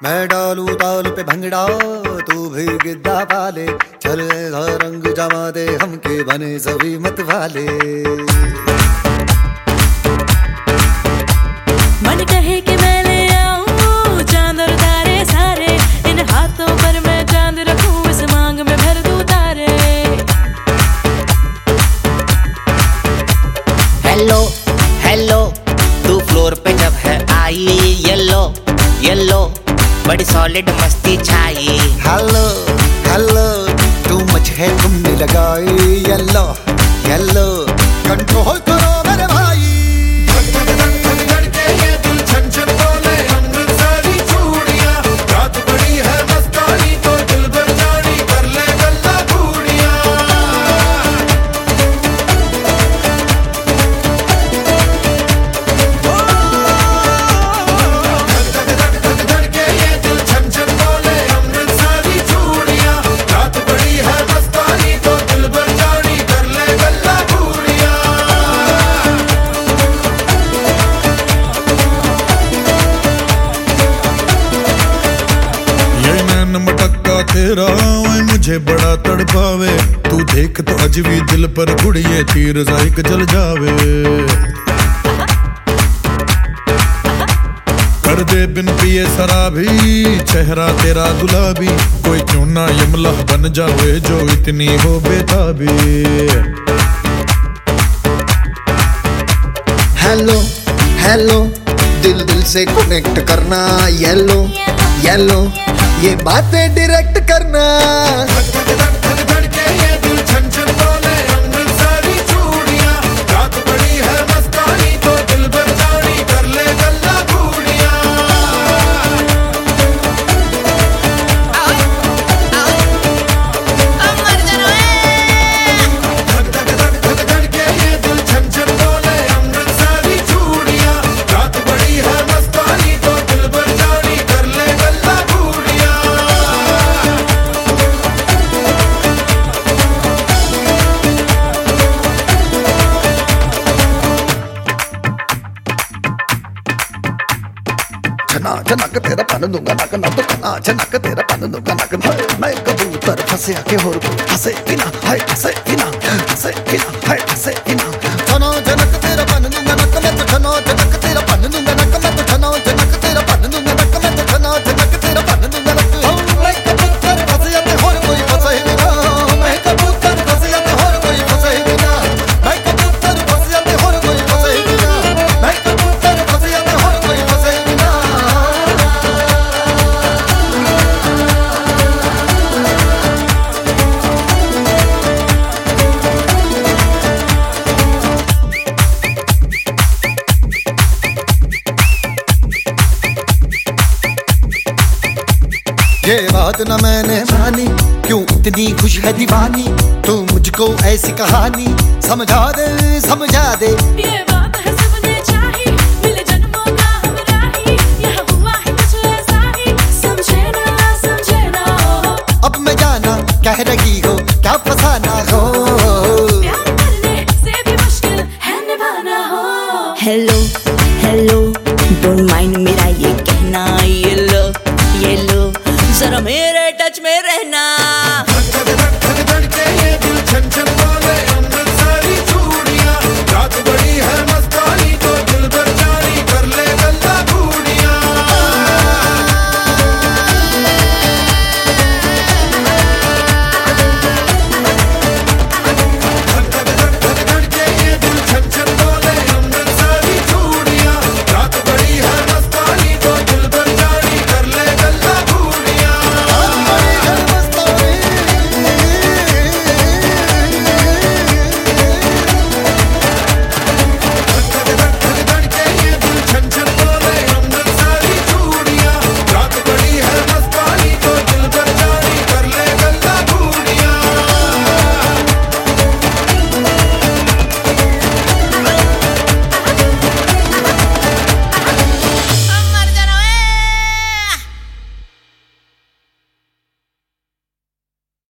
मैं डालू ताल पे भंगड़ा तू भी गिद्दा पाले, चलेगा रंग जमा दे हमके बने सभी मत वाले। मन कहे कि मैं ले आऊं चांद और तारे सारे, इन हाथों पर मैं चांद रखूं, इस मांग में भर दूं तारे। हेलो हेलो तू फ्लोर पे जब है आई, येलो येलो बड़ी सॉलिड मस्ती छाई। हेलो हेलो तू मच है तुमने लगाई, येलो येलो कंट्रोल करो मेरे भाई। तेरा मुझे बड़ा तड़पावे, तू देख तो अजवी दिल पर गुड़िए तीर जाइक जल जावे। कर दे बिन पिए शराबी चेहरा तेरा गुलाबी, कोई क्यों ना यमला बन जावे जो इतनी हो बेताबी। हेलो हेलो दिल दिल से कनेक्ट करना, येलो येलो ये बातें डायरेक्ट करना। चनाक तेरा पन दूंगा नक ना तो कना, चनाक तेरा पन दूंगा नक ना। मैं कबूतर फंसे आके और फंसे बिना, हाय फंसे बिना, फंसे बिना, हाय फंसे बिना। चनो चनक तेरा पन दूंगा नक में तो, चनो चनक तेरा पन दूंगा नक में तो, चनो चनक तेरा पन दूंगा नक में तो, चनो चनक तेरा पन दूंगा नक में। मैं कबूतर फंसे आके और कोई फंसे बिना, मैं कबूतर फंसे आके और कोई फंसे बिना, मैं कबूतर फंसे आके और कोई फंसे बिना, मैं कबूतर फंसे आके और कोई फंसे बिना। ये बात न मैंने मानी, क्यों इतनी खुश है दीवानी, तू मुझको ऐसी कहानी समझा दे समझा दे। ये बात है सबने चाही, मिले जन्मों का हम राही, यहाँ हुआ है कुछ ऐसा ही, समझे ना हो। अब मैं जाना कह रही हो क्या फसाना हो, प्यार करने से भी मुश्किल है निभाना हो। Hello hello don't mind